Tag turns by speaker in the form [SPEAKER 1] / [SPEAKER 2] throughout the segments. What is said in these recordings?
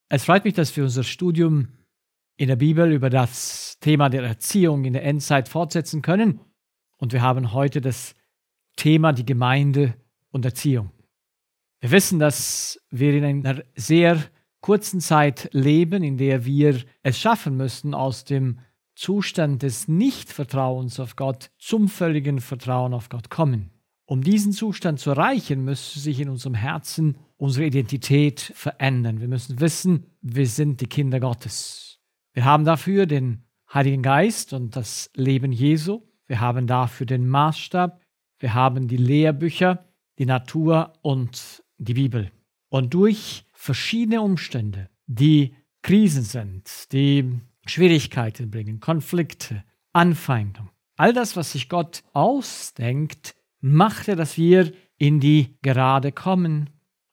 [SPEAKER 1] Es freut mich, dass wir unser Studium in der Bibel über das Thema der Erziehung in der Endzeit fortsetzen können. Und wir haben heute das Thema die Gemeinde und Erziehung. Wir wissen, dass wir in einer sehr kurzen Zeit leben, in der wir es schaffen müssen, aus dem Zustand des Nichtvertrauens auf Gott zum völligen Vertrauen auf Gott kommen. Um diesen Zustand zu erreichen, müsste sich in unserem Herzen unsere Identität verändern. Wir müssen wissen, wir sind die Kinder Gottes. Wir haben dafür den Heiligen Geist und das Leben Jesu. Wir haben dafür den Maßstab. Wir haben die Lehrbücher, die Natur und die Bibel. Und durch verschiedene Umstände, die Krisen sind, die Schwierigkeiten bringen, Konflikte, Anfeindung, all das, was sich Gott ausdenkt, macht er, dass wir in die Gerade kommen.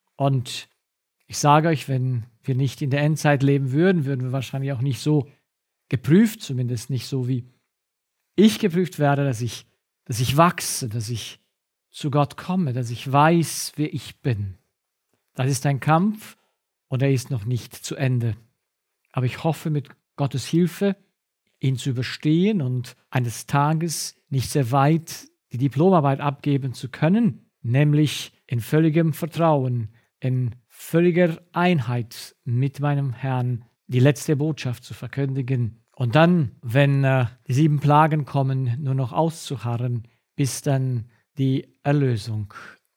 [SPEAKER 1] Und ich sage euch, wenn wir nicht in der Endzeit leben würden, würden wir wahrscheinlich auch nicht so geprüft, zumindest nicht so, wie ich geprüft werde, dass ich wachse, dass ich zu Gott komme, dass ich weiß, wer ich bin. Das ist ein Kampf und er ist noch nicht zu Ende. Aber ich hoffe, mit Gottes Hilfe, ihn zu überstehen und eines Tages nicht sehr weit die Diplomarbeit abgeben zu können, nämlich in völligem Vertrauen, in völliger Einheit mit meinem Herrn die letzte Botschaft zu verkündigen und dann, wenn die 7 Plagen kommen, nur noch auszuharren, bis dann die Erlösung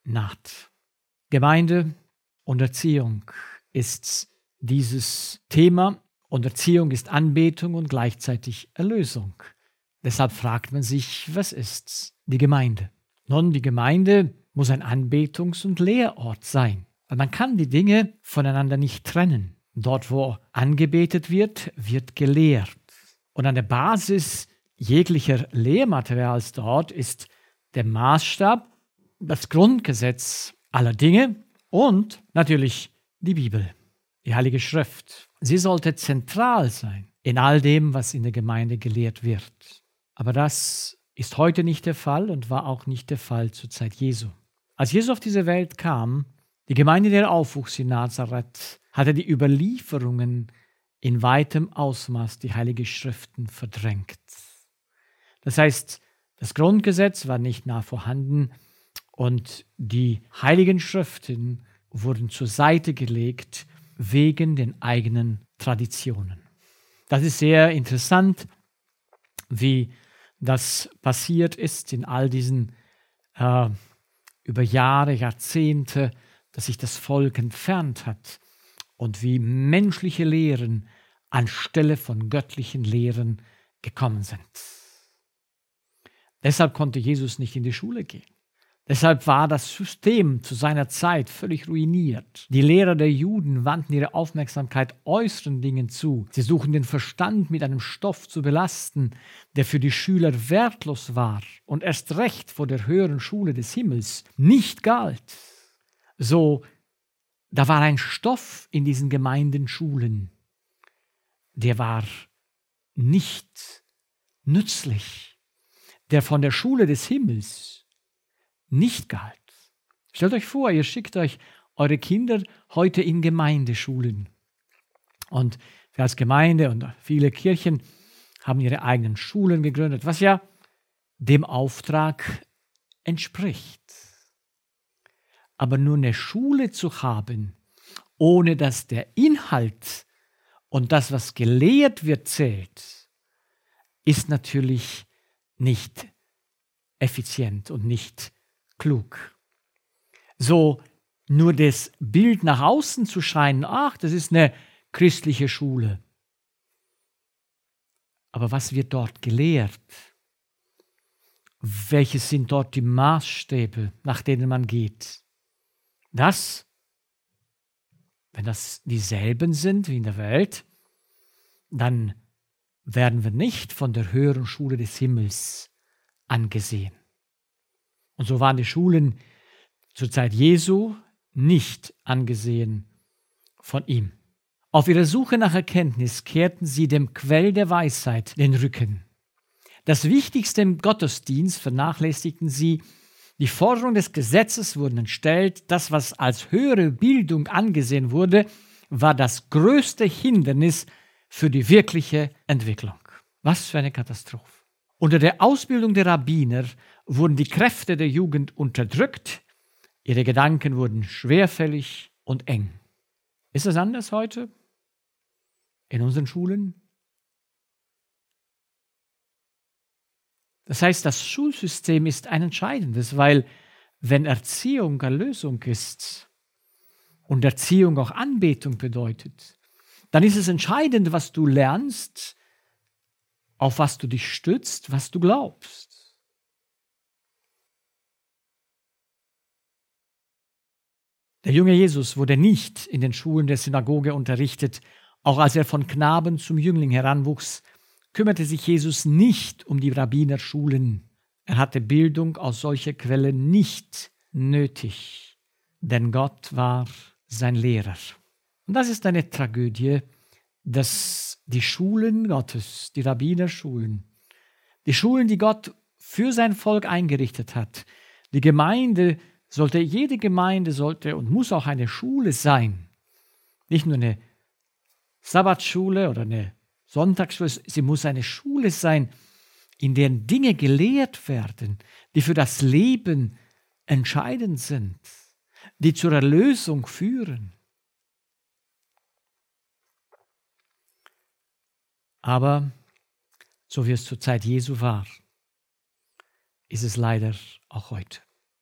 [SPEAKER 1] naht. Gemeinde und Erziehung ist dieses Thema und Erziehung ist Anbetung und gleichzeitig Erlösung. Deshalb fragt man sich, was ist die Gemeinde? Nun, die Gemeinde muss ein Anbetungs- und Lehrort sein, weil man kann die Dinge voneinander nicht trennen. Dort, wo angebetet wird, wird gelehrt. Und an der Basis jeglicher Lehrmaterials dort ist der Maßstab, das Grundgesetz aller Dinge und natürlich die Bibel, die Heilige Schrift. Sie sollte zentral sein in all dem, was in der Gemeinde gelehrt wird. Aber das ist heute nicht der Fall und war auch nicht der Fall zur Zeit Jesu. Als Jesus auf diese Welt kam, die Gemeinde, der aufwuchs in Nazareth, hatte die Überlieferungen in weitem Ausmaß die Heilige Schriften verdrängt. Das heißt, das Grundgesetz war nicht nah vorhanden und die Heiligen Schriften wurden zur Seite gelegt wegen den eigenen Traditionen. Das ist sehr interessant, wie das passiert ist in all diesen über Jahre, Jahrzehnte, dass sich das Volk entfernt hat und wie menschliche Lehren anstelle von göttlichen Lehren gekommen sind. Deshalb konnte Jesus nicht in die Schule gehen. Deshalb war das System zu seiner Zeit völlig ruiniert. Die Lehrer der Juden wandten ihre Aufmerksamkeit äußeren Dingen zu. Sie suchten den Verstand mit einem Stoff zu belasten, der für die Schüler wertlos war und erst recht vor der höheren Schule des Himmels nicht galt. So, da war ein Stoff in diesen Gemeindenschulen, der war nicht nützlich, der von der Schule des Himmels nicht galt. Stellt euch vor, ihr schickt euch eure Kinder heute in Gemeindeschulen. Und wir als Gemeinde und viele Kirchen haben ihre eigenen Schulen gegründet, was ja dem Auftrag entspricht. Aber nur eine Schule zu haben, ohne dass der Inhalt und das, was gelehrt wird, zählt, ist natürlich nicht effizient und nicht klug. So nur das Bild nach außen zu scheinen, ach, das ist eine christliche Schule. Aber was wird dort gelehrt? Welche sind dort die Maßstäbe, nach denen man geht? Wenn das dieselben sind wie in der Welt, dann werden wir nicht von der höheren Schule des Himmels angesehen. Und so waren die Schulen zur Zeit Jesu nicht angesehen von ihm. Auf ihrer Suche nach Erkenntnis kehrten sie dem Quell der Weisheit den Rücken. Das Wichtigste im Gottesdienst vernachlässigten sie. Die Forderungen des Gesetzes wurden entstellt. Das, was als höhere Bildung angesehen wurde, war das größte Hindernis für die wirkliche Entwicklung. Was für eine Katastrophe. Unter der Ausbildung der Rabbiner wurden die Kräfte der Jugend unterdrückt, ihre Gedanken wurden schwerfällig und eng. Ist das anders heute in unseren Schulen? Das heißt, das Schulsystem ist ein entscheidendes, weil wenn Erziehung Erlösung ist und Erziehung auch Anbetung bedeutet, dann ist es entscheidend, was du lernst, auf was du dich stützt, was du glaubst. Der junge Jesus wurde nicht in den Schulen der Synagoge unterrichtet. Auch als er von Knaben zum Jüngling heranwuchs, kümmerte sich Jesus nicht um die Rabbinerschulen. Er hatte Bildung aus solcher Quelle nicht nötig, denn Gott war sein Lehrer. Und das ist eine Tragödie, dass die Schulen Gottes, die Rabbinerschulen, die Schulen, die Gott für sein Volk eingerichtet hat, jede Gemeinde sollte und muss auch eine Schule sein. Nicht nur eine Sabbatschule oder eine Sonntagsschule, sie muss eine Schule sein, in der Dinge gelehrt werden, die für das Leben entscheidend sind, die zur Erlösung führen. Aber so wie es zur Zeit Jesu war, ist es leider auch heute.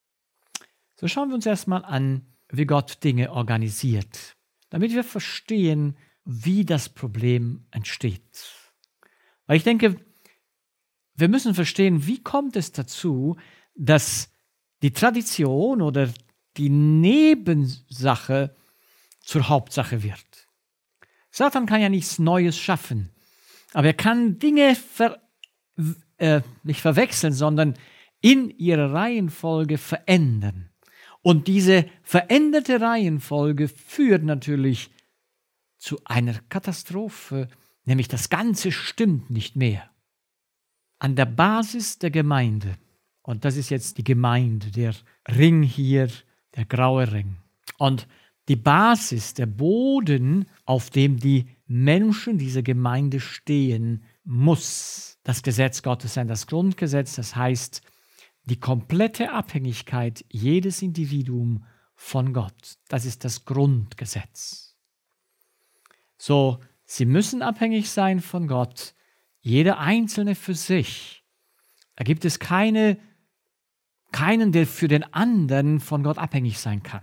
[SPEAKER 1] So schauen wir uns erstmal an, wie Gott Dinge organisiert, damit wir verstehen, wie das Problem entsteht. Weil ich denke, wir müssen verstehen, wie kommt es dazu, dass die Tradition oder die Nebensache zur Hauptsache wird. Satan kann ja nichts Neues schaffen, aber er kann Dinge nicht verwechseln, sondern in ihrer Reihenfolge verändern. Und diese veränderte Reihenfolge führt natürlich zu einer Katastrophe, nämlich das Ganze stimmt nicht mehr. An der Basis der Gemeinde, und das ist jetzt die Gemeinde, der Ring hier, der graue Ring. Und die Basis, der Boden, auf dem die Menschen dieser Gemeinde stehen, muss das Gesetz Gottes sein, das Grundgesetz, das heißt die komplette Abhängigkeit jedes Individuums von Gott. Das ist das Grundgesetz. So, sie müssen abhängig sein von Gott, jeder Einzelne für sich. Da gibt es keinen, der für den anderen von Gott abhängig sein kann.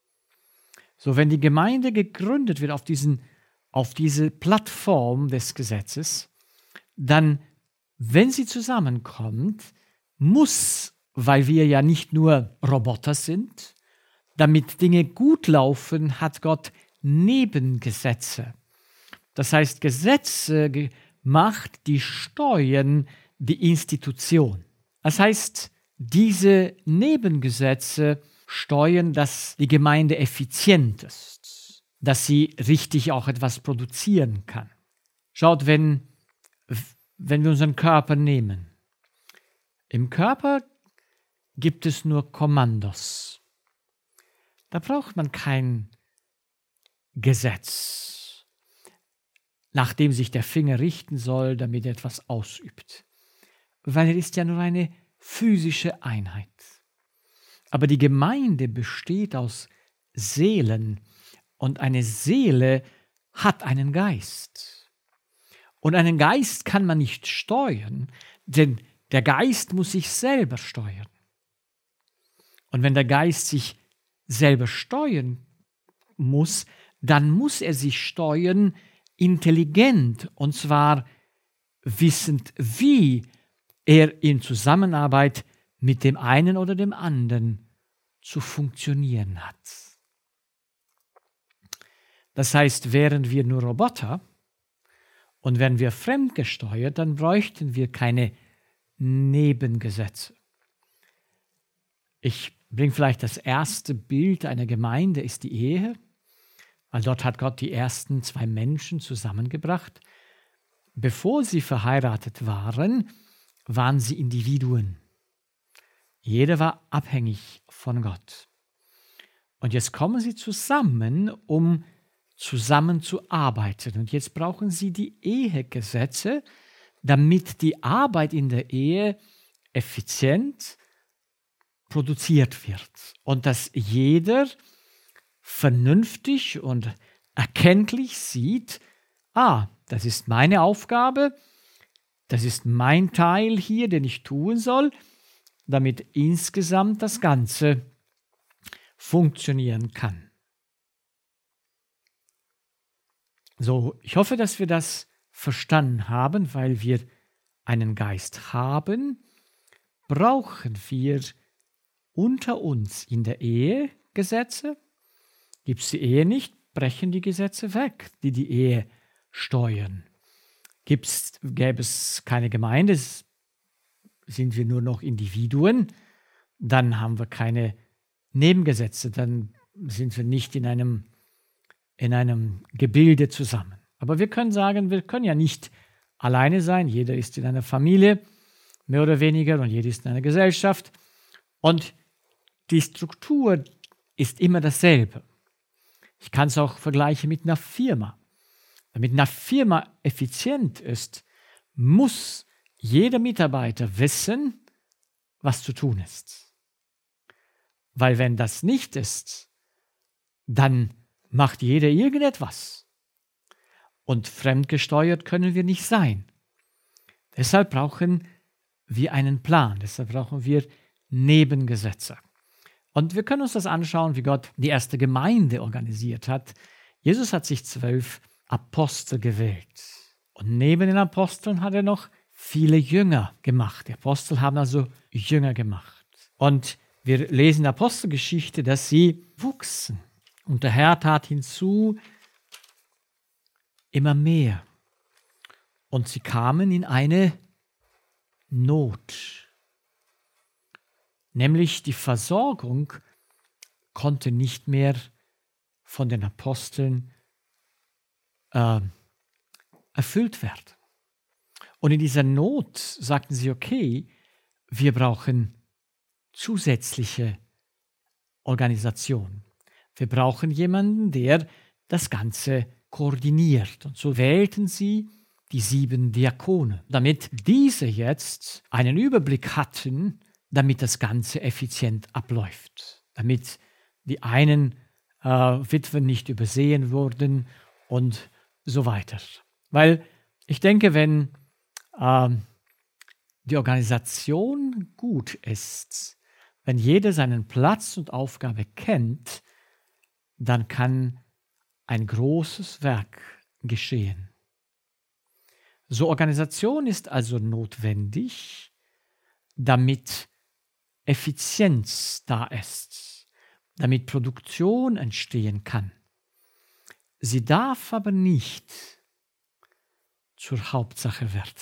[SPEAKER 1] So, wenn die Gemeinde gegründet wird auf diese Plattform des Gesetzes, dann, wenn sie zusammenkommt, muss, weil wir ja nicht nur Roboter sind, damit Dinge gut laufen, hat Gott Nebengesetze. Das heißt, Gesetze gemacht, die steuern die Institution. Das heißt, diese Nebengesetze steuern, dass die Gemeinde effizient ist, dass sie richtig auch etwas produzieren kann. Schaut, wenn wir unseren Körper nehmen. Im Körper gibt es nur Kommandos. Da braucht man kein Gesetz, nach dem sich der Finger richten soll, damit er etwas ausübt. Weil er ist ja nur eine physische Einheit. Aber die Gemeinde besteht aus Seelen und eine Seele hat einen Geist. Und einen Geist kann man nicht steuern, denn der Geist muss sich selber steuern. Und wenn der Geist sich selber steuern muss, dann muss er sich steuern intelligent, und zwar wissend, wie er in Zusammenarbeit mit dem einen oder dem anderen zu funktionieren hat. Das heißt, wären wir nur Roboter und wären wir fremdgesteuert, dann bräuchten wir keine Nebengesetze. Ich bringe vielleicht das erste Bild einer Gemeinde, ist die Ehe, weil dort hat Gott die ersten zwei Menschen zusammengebracht. Bevor sie verheiratet waren, waren sie Individuen. Jeder war abhängig von Gott. Und jetzt kommen sie zusammen, um zusammenzuarbeiten. Und jetzt brauchen sie die Ehegesetze, damit die Arbeit in der Ehe effizient produziert wird und dass jeder vernünftig und erkenntlich sieht, das ist meine Aufgabe, das ist mein Teil hier, den ich tun soll, damit insgesamt das Ganze funktionieren kann. So, ich hoffe, dass wir das verstanden haben, weil wir einen Geist haben, brauchen wir unter uns in der Ehe Gesetze. Gibt es die Ehe nicht, brechen die Gesetze weg, die die Ehe steuern. Gäbe es keine Gemeinde, sind wir nur noch Individuen, dann haben wir keine Nebengesetze, dann sind wir nicht in einem Gebilde zusammen. Aber wir können sagen, wir können ja nicht alleine sein. Jeder ist in einer Familie, mehr oder weniger, und jeder ist in einer Gesellschaft. Und die Struktur ist immer dasselbe. Ich kann es auch vergleichen mit einer Firma. Damit eine Firma effizient ist, muss jeder Mitarbeiter wissen, was zu tun ist. Weil wenn das nicht ist, dann macht jeder irgendetwas. Und fremdgesteuert können wir nicht sein. Deshalb brauchen wir einen Plan, deshalb brauchen wir Nebengesetze. Und wir können uns das anschauen, wie Gott die erste Gemeinde organisiert hat. Jesus hat sich 12 Apostel gewählt. Und neben den Aposteln hat er noch viele Jünger gemacht. Die Apostel haben also Jünger gemacht. Und wir lesen in der Apostelgeschichte, dass sie wuchsen. Und der Herr tat hinzu immer mehr. Und sie kamen in eine Not. Nämlich die Versorgung konnte nicht mehr von den Aposteln erfüllt werden. Und in dieser Not sagten sie, okay, wir brauchen zusätzliche Organisation. Wir brauchen jemanden, der das Ganze koordiniert. Und so wählten sie die 7 Diakone, damit diese jetzt einen Überblick hatten, damit das Ganze effizient abläuft, damit die einen Witwen nicht übersehen wurden und so weiter. Weil ich denke, wenn die Organisation gut ist, wenn jeder seinen Platz und Aufgabe kennt, dann kann ein großes Werk geschehen. So Organisation ist also notwendig, damit Effizienz da ist, damit Produktion entstehen kann. Sie darf aber nicht zur Hauptsache werden.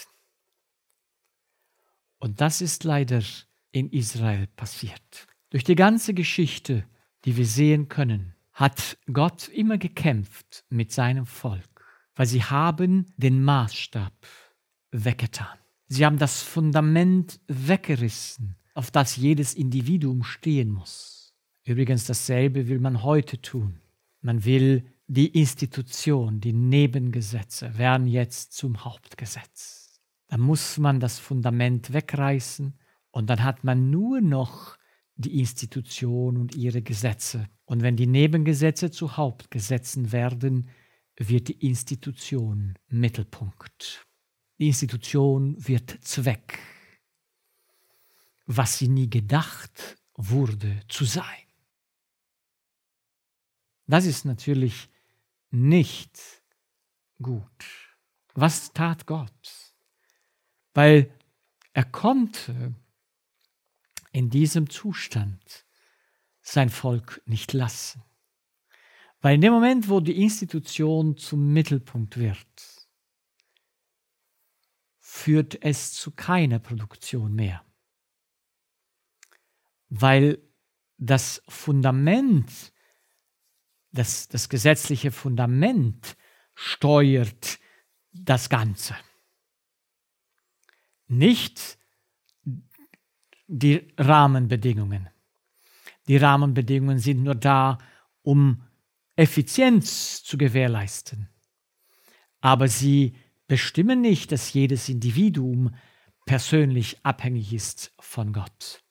[SPEAKER 1] Und das ist leider in Israel passiert. Durch die ganze Geschichte, die wir sehen können, hat Gott immer gekämpft mit seinem Volk, weil sie haben den Maßstab weggetan. Sie haben das Fundament weggerissen, auf das jedes Individuum stehen muss. Übrigens, dasselbe will man heute tun. Man will die Institution, die Nebengesetze werden jetzt zum Hauptgesetz. Da muss man das Fundament wegreißen und dann hat man nur noch die Institution und ihre Gesetze. Und wenn die Nebengesetze zu Hauptgesetzen werden, wird die Institution Mittelpunkt. Die Institution wird Zweck, was sie nie gedacht wurde zu sein. Das ist natürlich nicht gut. Was tat Gott? Weil er konnte in diesem Zustand sein Volk nicht lassen. Weil in dem Moment, wo die Institution zum Mittelpunkt wird, führt es zu keiner Produktion mehr. Weil das Fundament, das gesetzliche Fundament steuert das Ganze. Nicht die Rahmenbedingungen. Die Rahmenbedingungen sind nur da, um Effizienz zu gewährleisten. Aber sie bestimmen nicht, dass jedes Individuum persönlich abhängig ist von Gott.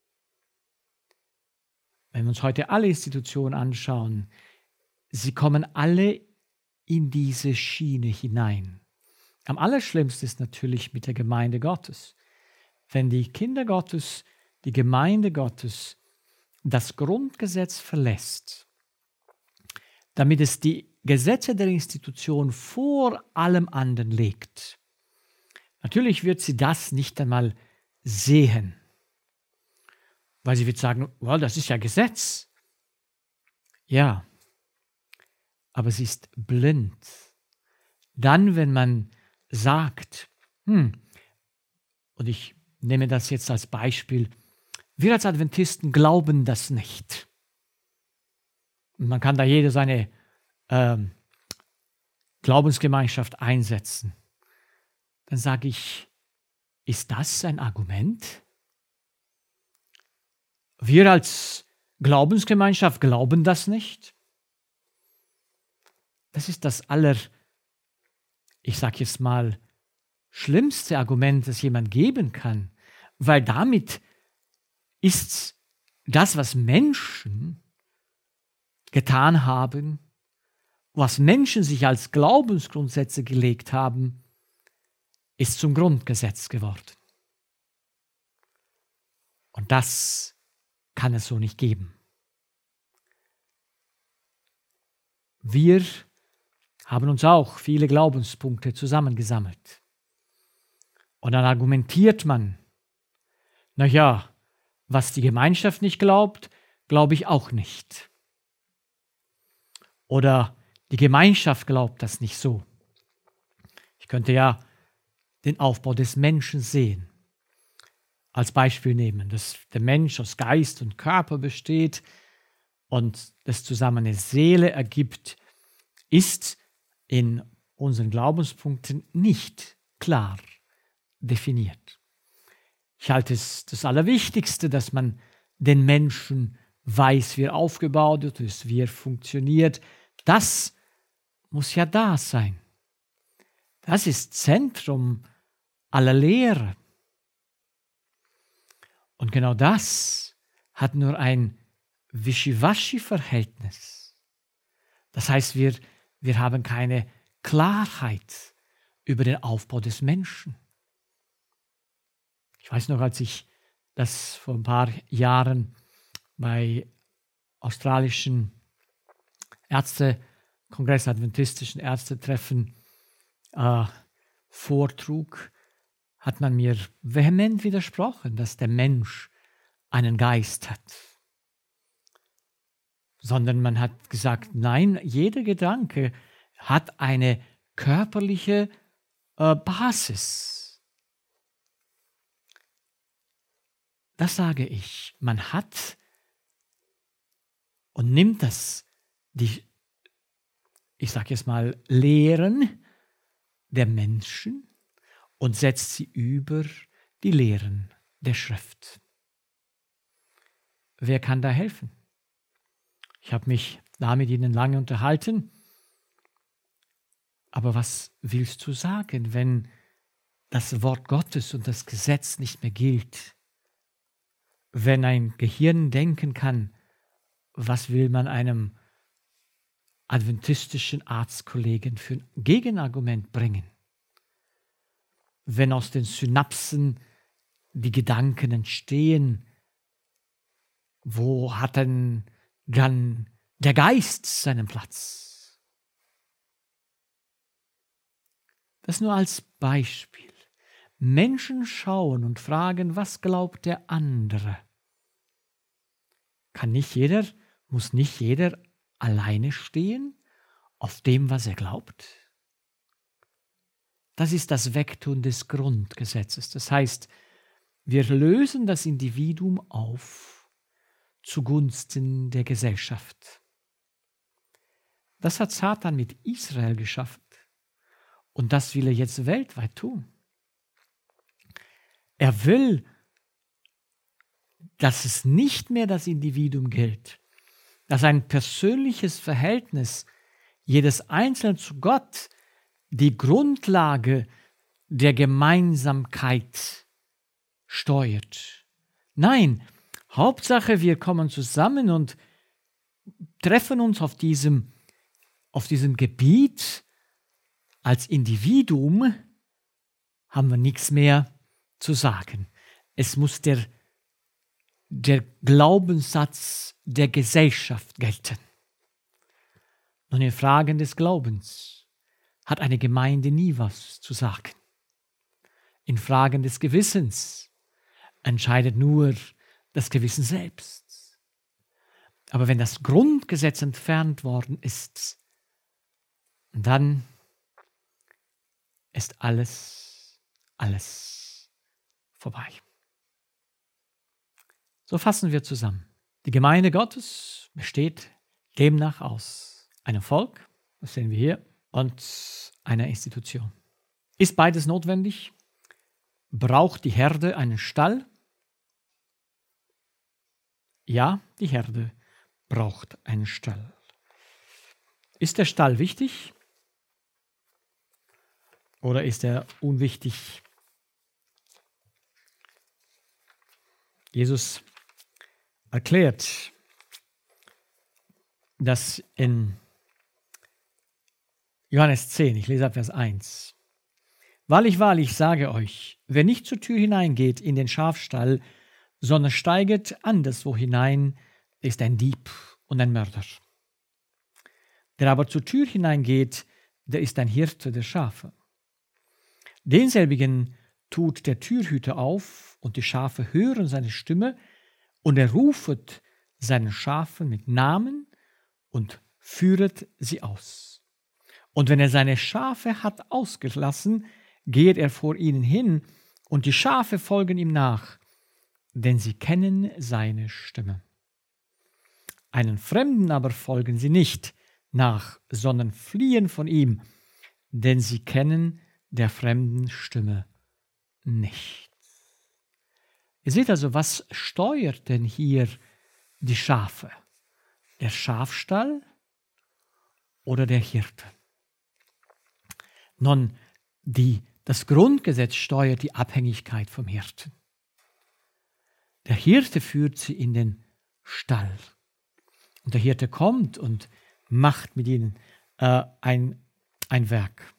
[SPEAKER 1] Wenn wir uns heute alle Institutionen anschauen, sie kommen alle in diese Schiene hinein. Am allerschlimmsten ist natürlich mit der Gemeinde Gottes. Wenn die Kinder Gottes, die Gemeinde Gottes, das Grundgesetz verlässt, damit es die Gesetze der Institution vor allem anderen legt. Natürlich wird sie das nicht einmal sehen, weil sie wird sagen, well, das ist ja Gesetz. Ja, aber sie ist blind. Dann, wenn man sagt, und ich nehme das jetzt als Beispiel, wir als Adventisten glauben das nicht. Und man kann da jede seine Glaubensgemeinschaft einsetzen. Dann sage ich, ist das ein Argument? Wir als Glaubensgemeinschaft glauben das nicht? Das ist das ich sage jetzt mal, schlimmste Argument, das jemand geben kann, weil damit ist das, was Menschen getan haben, was Menschen sich als Glaubensgrundsätze gelegt haben, ist zum Grundgesetz geworden. Und das kann es so nicht geben. Wir haben uns auch viele Glaubenspunkte zusammengesammelt. Und dann argumentiert man, naja, was die Gemeinschaft nicht glaubt, glaube ich auch nicht. Oder die Gemeinschaft glaubt das nicht so. Ich könnte ja den Aufbau des Menschen sehen. Als Beispiel nehmen, dass der Mensch aus Geist und Körper besteht und das zusammen eine Seele ergibt, ist in unseren Glaubenspunkten nicht klar definiert. Ich halte es das Allerwichtigste, dass man den Menschen weiß, wie er aufgebaut ist, wie er funktioniert. Das muss ja da sein. Das ist Zentrum aller Lehre. Und genau das hat nur ein Wischiwaschi-Verhältnis. Das heißt, wir haben keine Klarheit über den Aufbau des Menschen. Ich weiß noch, als ich das vor ein paar Jahren bei australischen Ärztekongress, adventistischen Ärztetreffen vortrug, hat man mir vehement widersprochen, dass der Mensch einen Geist hat. Sondern man hat gesagt, nein, jeder Gedanke hat eine körperliche Basis. Das sage ich. Man hat und nimmt ich sage jetzt mal, Lehren der Menschen und setzt sie über die Lehren der Schrift. Wer kann da helfen? Ich habe mich da mit Ihnen lange unterhalten. Aber was willst du sagen, wenn das Wort Gottes und das Gesetz nicht mehr gilt? Wenn ein Gehirn denken kann, was will man einem adventistischen Arztkollegen für ein Gegenargument bringen? Wenn aus den Synapsen die Gedanken entstehen, wo hat denn dann der Geist seinen Platz? Das nur als Beispiel. Menschen schauen und fragen, was glaubt der andere? Muss nicht jeder alleine stehen auf dem, was er glaubt? Das ist das Wegtun des Grundgesetzes. Das heißt, wir lösen das Individuum auf zugunsten der Gesellschaft. Das hat Satan mit Israel geschafft und das will er jetzt weltweit tun. Er will, dass es nicht mehr das Individuum gilt, dass ein persönliches Verhältnis jedes Einzelnen zu Gott die Grundlage der Gemeinsamkeit steuert. Nein, Hauptsache wir kommen zusammen und treffen uns auf diesem Gebiet. Als Individuum haben wir nichts mehr zu sagen. Es muss der Glaubenssatz der Gesellschaft gelten. Und in Fragen des Glaubens hat eine Gemeinde nie was zu sagen. In Fragen des Gewissens entscheidet nur das Gewissen selbst. Aber wenn das Grundgesetz entfernt worden ist, dann ist alles vorbei. So fassen wir zusammen. Die Gemeinde Gottes besteht demnach aus einem Volk, das sehen wir hier, und einer Institution. Ist beides notwendig? Braucht die Herde einen Stall? Ja, die Herde braucht einen Stall. Ist der Stall wichtig oder ist er unwichtig? Jesus erklärt das in Johannes 10, ich lese ab Vers 1. Wahrlich, wahrlich, sage euch, wer nicht zur Tür hineingeht in den Schafstall, sondern steiget anderswo hinein, ist ein Dieb und ein Mörder. Der aber zur Tür hineingeht, der ist ein Hirte der Schafe. Denselbigen tut der Türhüter auf, und die Schafe hören seine Stimme, und er rufet seinen Schafen mit Namen und führet sie aus. Und wenn er seine Schafe hat ausgelassen, geht er vor ihnen hin, und die Schafe folgen ihm nach, denn sie kennen seine Stimme. Einen Fremden aber folgen sie nicht nach, sondern fliehen von ihm, denn sie kennen der fremden Stimme nicht. Ihr seht also, was steuert denn hier die Schafe? Der Schafstall oder der Hirte? Nun, das Grundgesetz steuert die Abhängigkeit vom Hirten. Der Hirte führt sie in den Stall. Und der Hirte kommt und macht mit ihnen ein Werk.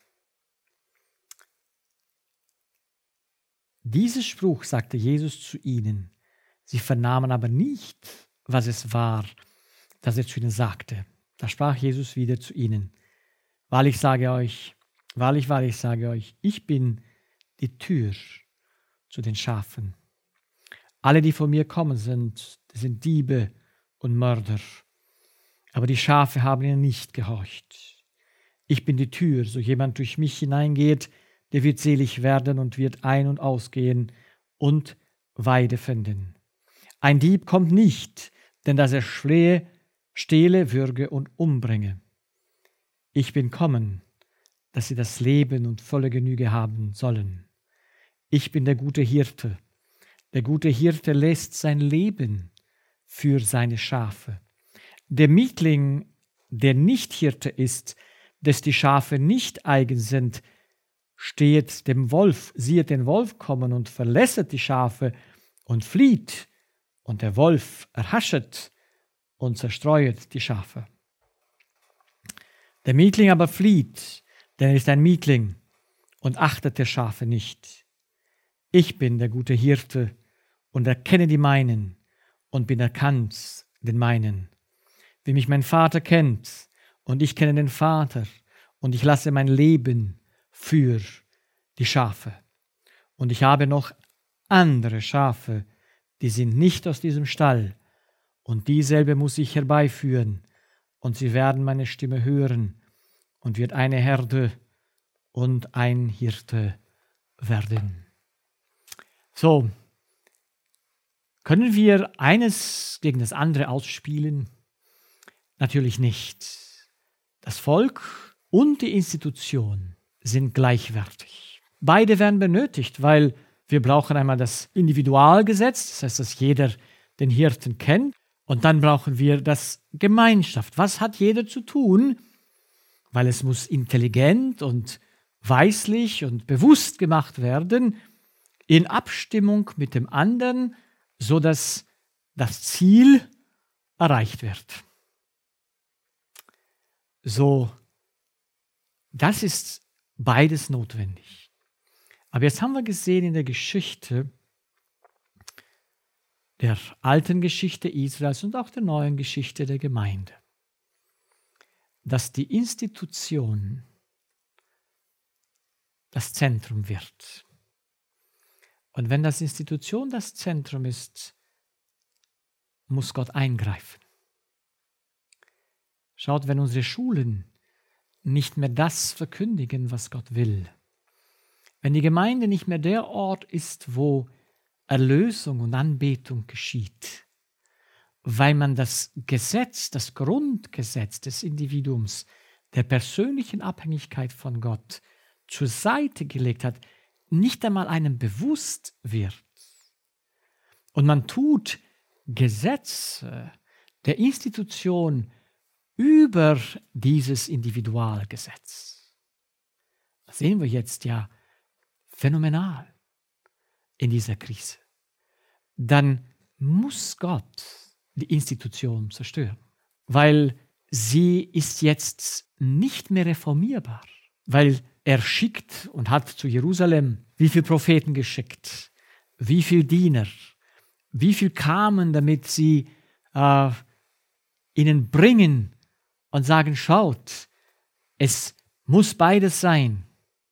[SPEAKER 1] Diesen Spruch sagte Jesus zu ihnen. Sie vernahmen aber nicht, was es war, das er zu ihnen sagte. Da sprach Jesus wieder zu ihnen. Wahrlich, wahrlich, sage euch, ich bin die Tür zu den Schafen. Alle, die von mir kommen, sind Diebe und Mörder. Aber die Schafe haben ihnen nicht gehorcht. Ich bin die Tür, so jemand durch mich hineingeht, der wird selig werden und wird ein- und ausgehen und Weide finden. Ein Dieb kommt nicht, denn dass er stehle, würge und umbringe. Ich bin kommen, dass sie das Leben und volle Genüge haben sollen. Ich bin der gute Hirte. Der gute Hirte lässt sein Leben für seine Schafe. Der Mietling, der nicht Hirte ist, des die Schafe nicht eigen sind, siehet den Wolf kommen und verlässet die Schafe und flieht, und der Wolf erhaschet und zerstreuet die Schafe. Der Mietling aber flieht, denn er ist ein Mietling und achtet der Schafe nicht. Ich bin der gute Hirte und erkenne die meinen und bin erkannt den meinen. Wie mich mein Vater kennt und ich kenne den Vater und ich lasse mein Leben für die Schafe. Und ich habe noch andere Schafe, die sind nicht aus diesem Stall, und dieselbe muss ich herbeiführen, und sie werden meine Stimme hören, und wird eine Herde und ein Hirte werden. So, können wir eines gegen das andere ausspielen? Natürlich nicht. Das Volk und die Institution sind gleichwertig. Beide werden benötigt, weil wir brauchen einmal das Individualgesetz, das heißt, dass jeder den Hirten kennt. Und dann brauchen wir das Gemeinschaft. Was hat jeder zu tun? Weil es muss intelligent und weislich und bewusst gemacht werden, in Abstimmung mit dem anderen, sodass das Ziel erreicht wird. So, das ist beides notwendig. Aber jetzt haben wir gesehen in der Geschichte, der alten Geschichte Israels und auch der neuen Geschichte der Gemeinde, dass die Institution das Zentrum wird. Und wenn das Institution das Zentrum ist, muss Gott eingreifen. Schaut, wenn unsere Schulen nicht mehr das verkündigen, was Gott will, wenn die Gemeinde nicht mehr der Ort ist, wo Erlösung und Anbetung geschieht, weil man das Gesetz, das Grundgesetz des Individuums, der persönlichen Abhängigkeit von Gott zur Seite gelegt hat, nicht einmal einem bewusst wird. Und man tut Gesetze der Institution über dieses Individualgesetz. Das sehen wir jetzt ja phänomenal in dieser Krise. Dann muss Gott die Institution zerstören, weil sie ist jetzt nicht mehr reformierbar, weil er schickt und hat zu Jerusalem wie viele Propheten geschickt, wie viele Diener, wie viel kamen, damit sie ihnen bringen und sagen, schaut, es muss beides sein.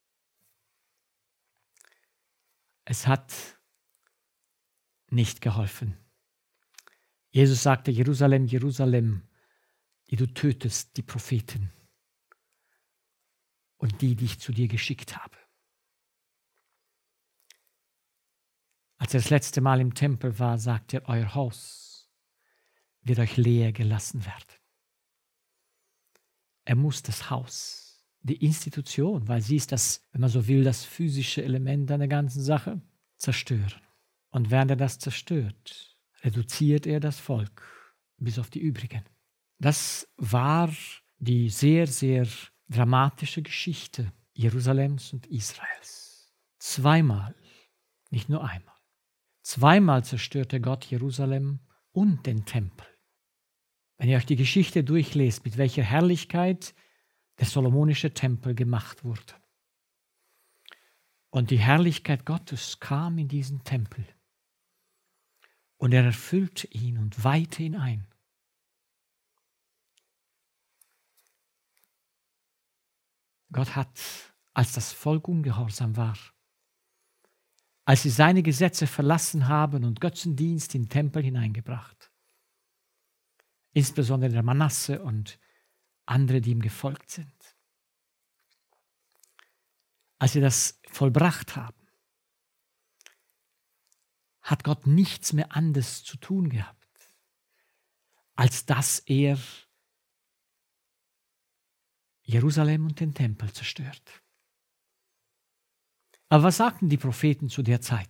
[SPEAKER 1] Es hat nicht geholfen. Jesus sagte, Jerusalem, Jerusalem, die du tötest die Propheten und die ich zu dir geschickt habe. Als er das letzte Mal im Tempel war, sagte er, euer Haus wird euch leer gelassen werden. Er muss das Haus, die Institution, weil sie ist das, wenn man so will, das physische Element einer ganzen Sache, zerstören. Und während er das zerstört, reduziert er das Volk bis auf die übrigen. Das war die sehr, sehr dramatische Geschichte Jerusalems und Israels. Zweimal, nicht nur einmal. Zweimal zerstörte Gott Jerusalem und den Tempel. Wenn ihr euch die Geschichte durchlest, mit welcher Herrlichkeit der solomonische Tempel gemacht wurde. Und die Herrlichkeit Gottes kam in diesen Tempel. Und er erfüllte ihn und weihte ihn ein. Gott hat, als das Volk ungehorsam war, als sie seine Gesetze verlassen haben und Götzendienst in den Tempel hineingebracht, insbesondere der Manasse und andere, die ihm gefolgt sind. Als sie das vollbracht haben, hat Gott nichts mehr anderes zu tun gehabt, als dass er Jerusalem und den Tempel zerstört. Aber was sagten die Propheten zu der Zeit?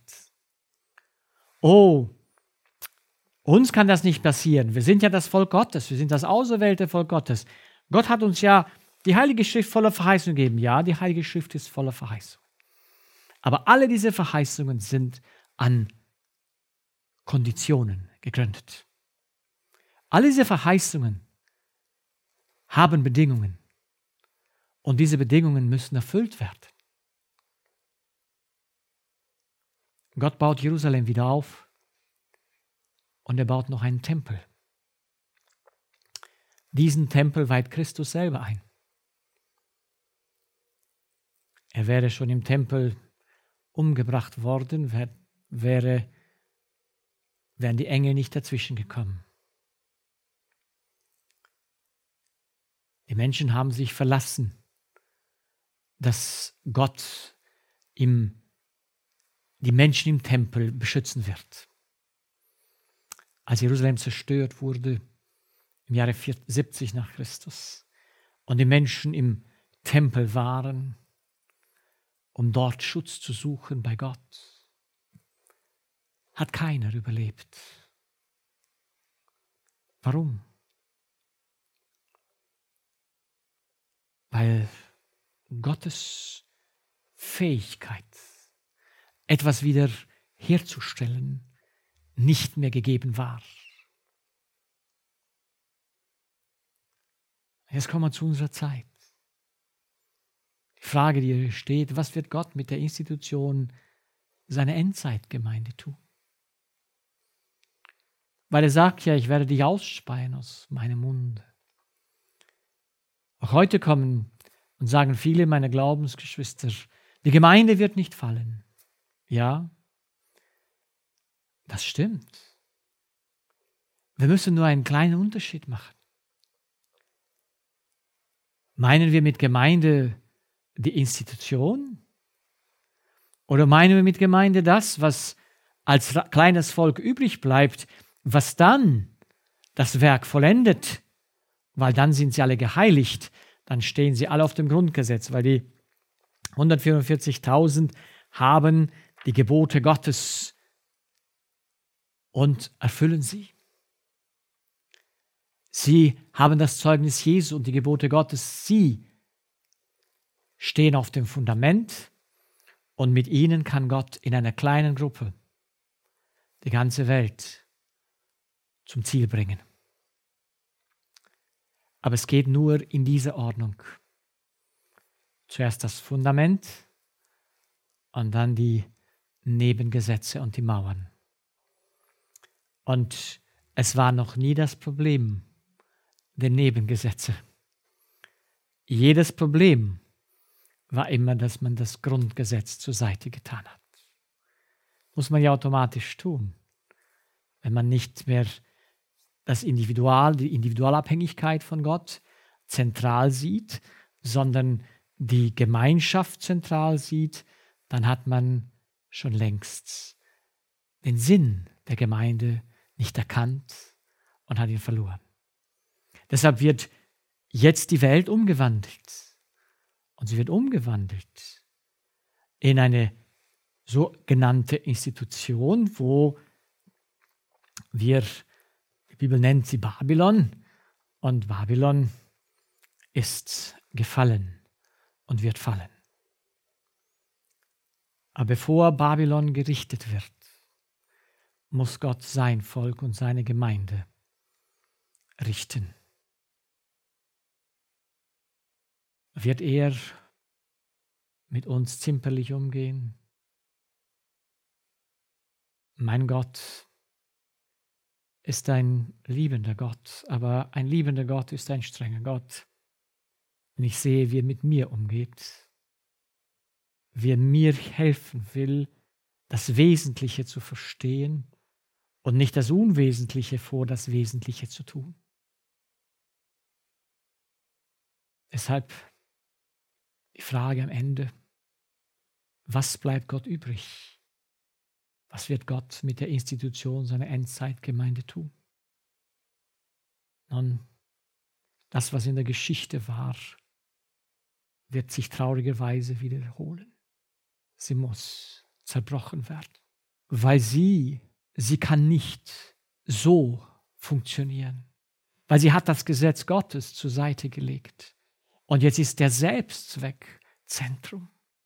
[SPEAKER 1] Oh, uns kann das nicht passieren. Wir sind ja das Volk Gottes, wir sind das auserwählte Volk Gottes. Gott hat uns ja die Heilige Schrift voller Verheißung gegeben. Ja, die Heilige Schrift ist voller Verheißung. Aber alle diese Verheißungen sind an Konditionen gegründet. Alle diese Verheißungen haben Bedingungen. Und diese Bedingungen müssen erfüllt werden. Gott baut Jerusalem wieder auf und er baut noch einen Tempel. Diesen Tempel weiht Christus selber ein. Er wäre schon im Tempel umgebracht worden, wären die Engel nicht dazwischen gekommen. Die Menschen haben sich verlassen, dass Gott die Menschen im Tempel beschützen wird. Als Jerusalem zerstört wurde, im Jahre 70 nach Christus, und die Menschen im Tempel waren, um dort Schutz zu suchen bei Gott, hat keiner überlebt. Warum? Weil Gottes Fähigkeit, etwas wieder herzustellen, nicht mehr gegeben war. Jetzt kommen wir zu unserer Zeit. Die Frage, die hier steht, was wird Gott mit der Institution seiner Endzeitgemeinde tun? Weil er sagt ja, ich werde dich ausspeien aus meinem Munde. Auch heute kommen und sagen viele meiner Glaubensgeschwister, die Gemeinde wird nicht fallen. Ja, das stimmt. Wir müssen nur einen kleinen Unterschied machen. Meinen wir mit Gemeinde die Institution? Oder meinen wir mit Gemeinde das, was als kleines Volk übrig bleibt, was dann das Werk vollendet? Weil dann sind sie alle geheiligt, dann stehen sie alle auf dem Grundgesetz, weil die 144.000 haben die Gebote Gottes und erfüllen sie. Sie haben das Zeugnis Jesu und die Gebote Gottes. Sie stehen auf dem Fundament und mit ihnen kann Gott in einer kleinen Gruppe die ganze Welt zum Ziel bringen. Aber es geht nur in dieser Ordnung. Zuerst das Fundament und dann die Nebengesetze und die Mauern. Und es war noch nie das Problem der Nebengesetze. Jedes Problem war immer, dass man das Grundgesetz zur Seite getan hat. Muss man ja automatisch tun, wenn man nicht mehr die Individualabhängigkeit von Gott zentral sieht, sondern die Gemeinschaft zentral sieht, dann hat man schon längst den Sinn der Gemeinde nicht erkannt und hat ihn verloren. Deshalb wird jetzt die Welt umgewandelt. Und sie wird umgewandelt in eine sogenannte Institution, wo die Bibel nennt sie Babylon, und Babylon ist gefallen und wird fallen. Aber bevor Babylon gerichtet wird, muss Gott sein Volk und seine Gemeinde richten. Wird er mit uns zimperlich umgehen? Mein Gott ist ein liebender Gott, aber ein liebender Gott ist ein strenger Gott. Wenn ich sehe, wie er mit mir umgeht, wie er mir helfen will, das Wesentliche zu verstehen und nicht das Unwesentliche vor das Wesentliche zu tun. Deshalb die Frage am Ende, was bleibt Gott übrig? Was wird Gott mit der Institution seiner Endzeitgemeinde tun? Nun, das, was in der Geschichte war, wird sich traurigerweise wiederholen. Sie muss zerbrochen werden, weil sie kann nicht so funktionieren, weil sie hat das Gesetz Gottes zur Seite gelegt. Und jetzt ist der Selbstzweck Zentrum.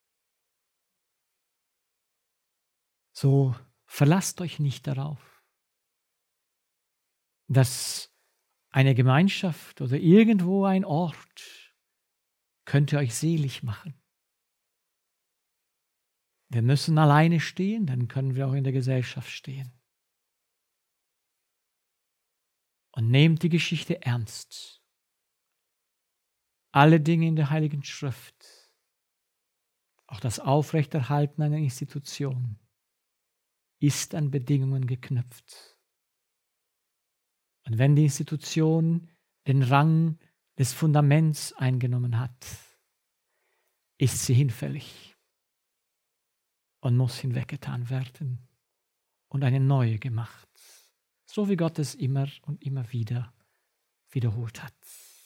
[SPEAKER 1] So verlasst euch nicht darauf, dass eine Gemeinschaft oder irgendwo ein Ort könnte euch selig machen. Wir müssen alleine stehen, dann können wir auch in der Gesellschaft stehen. Und nehmt die Geschichte ernst. Alle Dinge in der Heiligen Schrift, auch das Aufrechterhalten einer Institution, ist an Bedingungen geknüpft. Und wenn die Institution den Rang des Fundaments eingenommen hat, ist sie hinfällig und muss hinweggetan werden und eine neue gemacht, so wie Gott es immer und immer wieder wiederholt hat.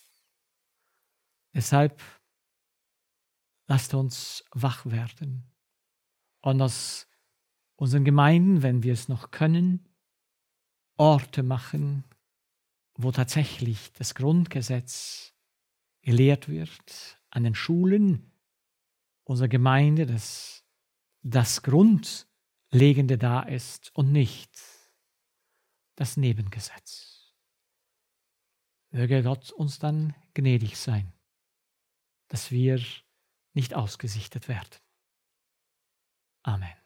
[SPEAKER 1] Deshalb lasst uns wach werden und aus unseren Gemeinden, wenn wir es noch können, Orte machen, wo tatsächlich das Grundgesetz gelehrt wird, an den Schulen unserer Gemeinde, dass das Grundlegende da ist und nicht das Nebengesetz. Möge Gott uns dann gnädig sein, dass wir nicht ausgesichtet werden. Amen.